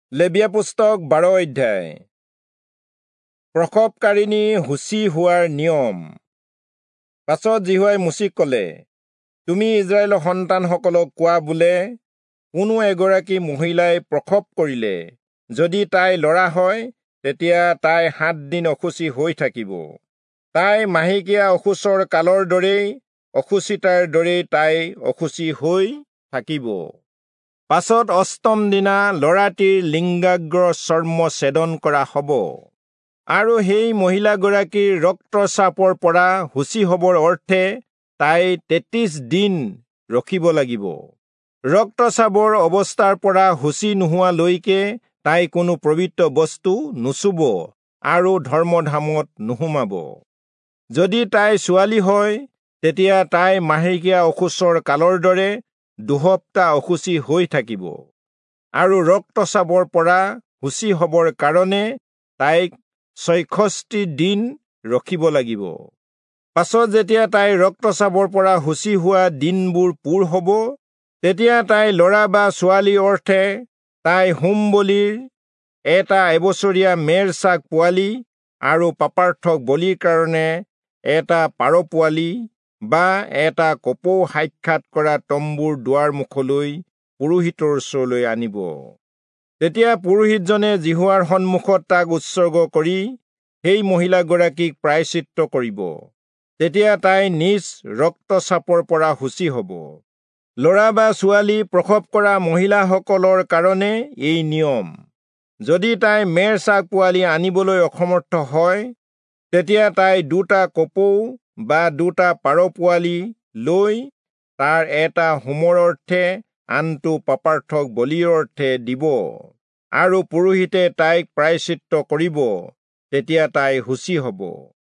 লেবীয়া পুস্তক 12 অধ্যায়। প্ৰসৱকাৰিণী শুচি হোৱাৰ নিয়ম। পাছত জিহুৱাই মোচেক ক'লে, তুমি ইজৰাইলৰ সন্তানসকলক কোৱা বোলে, কোনো এগৰাকী মহিলাই প্ৰসৱ কৰিলে, যদি তাই ল'ৰা হয়, তেতিয়া তাই 7 দিন অশুচি হৈ থাকিব। তাই মাহেকীয়া অশুচৰ কালৰ দৰেই অশুচিতাৰ দৰেই তাই অশুচি হৈ থাকিব। পাছত অষ্টম দিনা ল'ৰাটিৰ লিংগাগ্ৰ চৰ্ম ছেদন কৰা হ'ব, আৰু সেই মহিলাগৰাকীৰ ৰক্তচাপৰ পৰা শুচি হ'বৰ অৰ্থে তাই 33 দিন ৰখিব লাগিব। ৰক্তচাপৰ অৱস্থাৰ পৰা শুচি নোহোৱালৈকে তাই কোনো পবিত্ৰ বস্তু নুচুব আৰু ধৰ্মধামত নোসোমাব। যদি তাই ছোৱালী হয়, তেতিয়া তাই মাহেকীয়া অশুচৰ কালৰ দৰে 2 সপ্তাহ অশুচি হৈ থাকিব, আৰু ৰক্তচাপৰ পৰা শুচি হ'বৰ কাৰণে তাইক 66 দিন ৰখিব লাগিব। পাছত যেতিয়া তাই ৰক্তচাপৰ পৰা শুচি হোৱা দিনবোৰ পূৰ হ'ব, তেতিয়া তাই ল'ৰা বা ছোৱালীৰ অৰ্থে তাই হোম বলিৰ এটা এবছৰীয়া মেৰ চাক পোৱালি আৰু পাপাৰ্থক বলিৰ কাৰণে এটা পাৰ পোৱালি বা এটা কপৌ সাক্ষাৎ কৰা তম্বুৰ দুৱাৰ মুখলৈ পুৰোহিতৰ ওচৰলৈ আনিব। তেতিয়া পুৰোহিতজনে জিহুৱাৰ সন্মুখত তাক উৎসৰ্গ কৰি সেই মহিলাগৰাকীক প্ৰায়শ্চিত্ত কৰিব। তেতিয়া তাই নিজ ৰক্তচাপৰ পৰা শুচি হ'ব। ল'ৰা বা ছোৱালী প্ৰসৱ কৰা মহিলাসকলৰ কাৰণে এই নিয়ম। যদি তাই মেৰ চাক পোৱালি আনিবলৈ অসমৰ্থ হয়, তেতিয়া তাই 2টা কপৌ বা 2টা পাৰ পোৱালি লৈ তাৰ এটা হোমৰ অৰ্থে আনটো পাপাৰ্থক বলিৰ অৰ্থে দিব, আৰু পুৰোহিতে তাইক প্ৰায়শ্চিত্ত কৰিব। তেতিয়া তাই শুচি হ'ব।